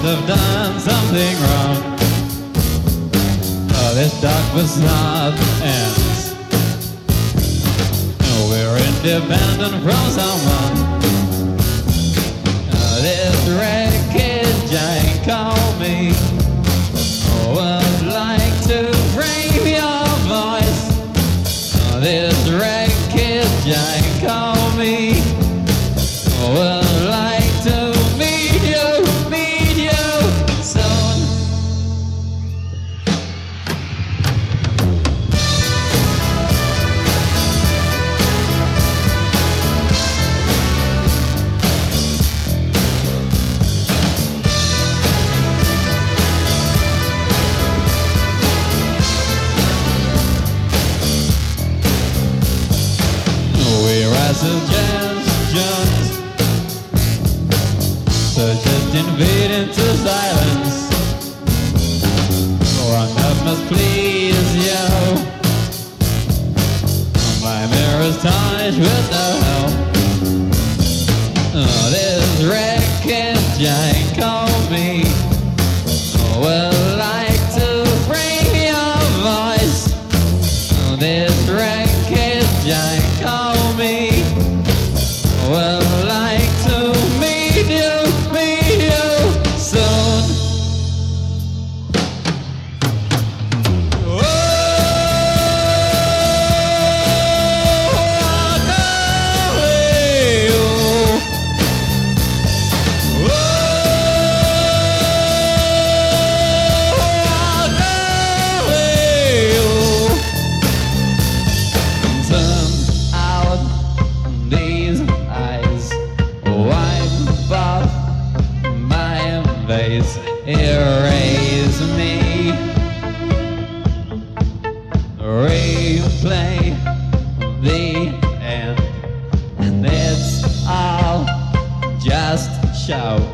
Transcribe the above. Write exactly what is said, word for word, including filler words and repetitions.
have done something wrong. Oh, this dark facade ends. Oh, we're independent from someone. Oh, this wreckage ain't called me. Oh, I'd like to frame your voice. Oh, this wreckage ain't called me. Oh, I'd like to meet you, meet you soon. We're as suggestions, so just invade into silence. One of must please you. My mirror's tarnished with no help. Oh, this wreckage ain't called me. Oh, well, like to bring your voice. Oh, this wreckage ain't called me. Well, like to meet you, meet you soon. Oh, golly, oh. Oh, golly, oh. Turn out these eyes, wipe off my face, erase me, replay the end, and it's all just show.